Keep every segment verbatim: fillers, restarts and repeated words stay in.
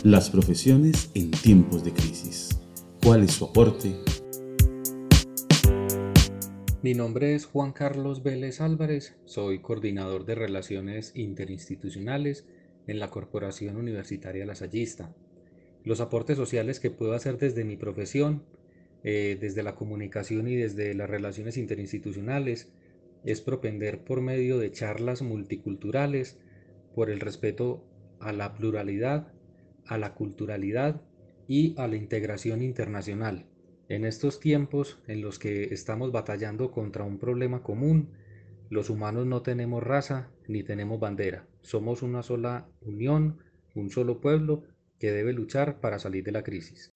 Las profesiones en tiempos de crisis. ¿Cuál es su aporte? Mi nombre es Juan Carlos Vélez Álvarez, soy coordinador de Relaciones Interinstitucionales en la Corporación Universitaria Lasallista. Los aportes sociales que puedo hacer desde mi profesión, eh, desde la comunicación y desde las relaciones interinstitucionales, es propender por medio de charlas multiculturales por el respeto a la pluralidad, a la culturalidad y a la integración internacional. En estos tiempos en los que estamos batallando contra un problema común, los humanos no tenemos raza ni tenemos bandera. Somos una sola unión, un solo pueblo que debe luchar para salir de la crisis.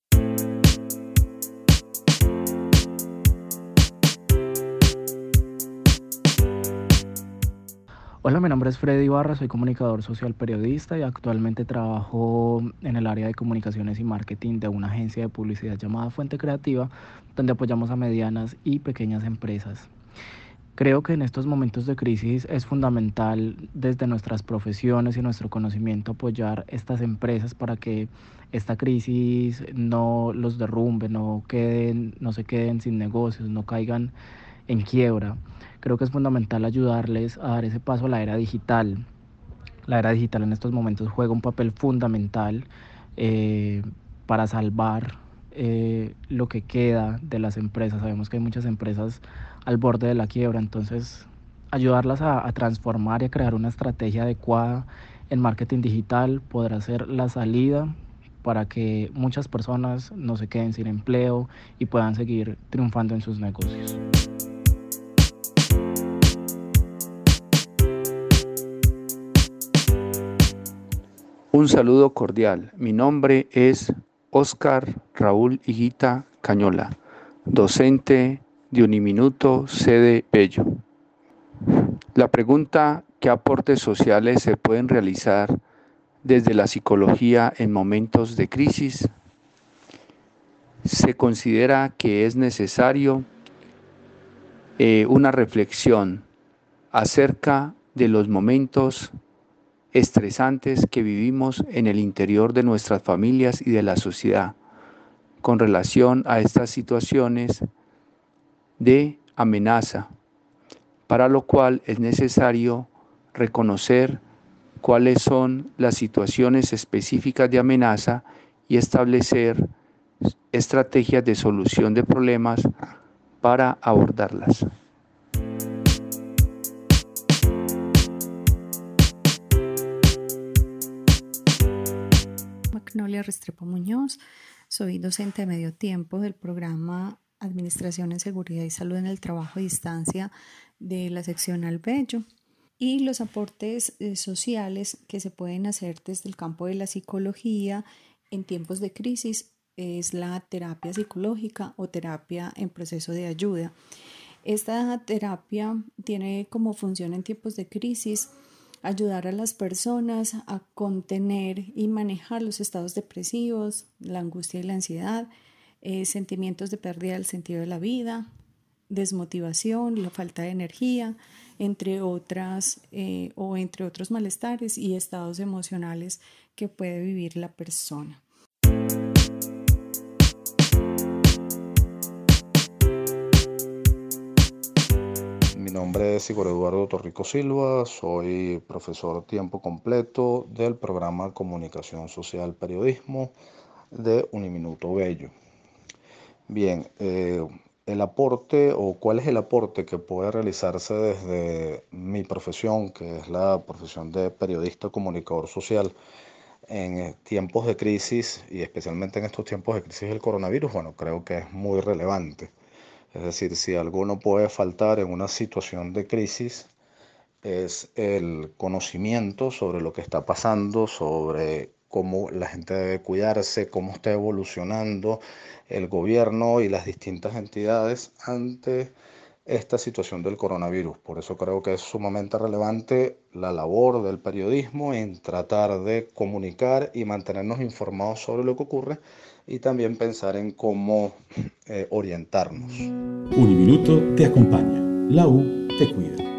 Hola, mi nombre es Freddy Ibarra, soy comunicador social periodista y actualmente trabajo en el área de comunicaciones y marketing de una agencia de publicidad llamada Fuente Creativa, donde apoyamos a medianas y pequeñas empresas. Creo que en estos momentos de crisis es fundamental desde nuestras profesiones y nuestro conocimiento apoyar estas empresas para que esta crisis no los derrumbe, no queden, no se queden sin negocios, no caigan en quiebra. Creo que es fundamental ayudarles a dar ese paso a la era digital. La era digital en estos momentos juega un papel fundamental eh, para salvar eh, lo que queda de las empresas. Sabemos que hay muchas empresas al borde de la quiebra, entonces ayudarlas a, a transformar y a crear una estrategia adecuada en marketing digital podrá ser la salida para que muchas personas no se queden sin empleo y puedan seguir triunfando en sus negocios. Un saludo cordial. Mi nombre es Óscar Raúl Higuita Cañola, docente de Uniminuto sede Bello. La pregunta: ¿qué aportes sociales se pueden realizar desde la psicología en momentos de crisis? Se considera que es necesario eh, una reflexión acerca de los momentos estresantes que vivimos en el interior de nuestras familias y de la sociedad con relación a estas situaciones de amenaza, para lo cual es necesario reconocer cuáles son las situaciones específicas de amenaza y establecer estrategias de solución de problemas para abordarlas. Magnolia Restrepo Muñoz, soy docente de medio tiempo del programa Administración en Seguridad y Salud en el Trabajo a Distancia de la sección Albello. Y los aportes eh, sociales que se pueden hacer desde el campo de la psicología en tiempos de crisis es la terapia psicológica o terapia en proceso de ayuda. Esta terapia tiene como función en tiempos de crisis ayudar a las personas a contener y manejar los estados depresivos, la angustia y la ansiedad, eh, sentimientos de pérdida del sentido de la vida, desmotivación, la falta de energía, entre otras eh, o entre otros malestares y estados emocionales que puede vivir la persona. Mi nombre es Igor Eduardo Torrico Silva, soy profesor tiempo completo del programa Comunicación Social Periodismo de Uniminuto Bello. Bien, eh, el aporte o cuál es el aporte que puede realizarse desde mi profesión, que es la profesión de periodista comunicador social, en tiempos de crisis y especialmente en estos tiempos de crisis del coronavirus. Bueno, creo que es muy relevante. Es decir, si algo no puede faltar en una situación de crisis es el conocimiento sobre lo que está pasando, sobre cómo la gente debe cuidarse, cómo está evolucionando el gobierno y las distintas entidades ante esta situación del coronavirus. Por eso creo que es sumamente relevante la labor del periodismo en tratar de comunicar y mantenernos informados sobre lo que ocurre y también pensar en cómo eh, orientarnos. Uniminuto te acompaña. La U te cuida.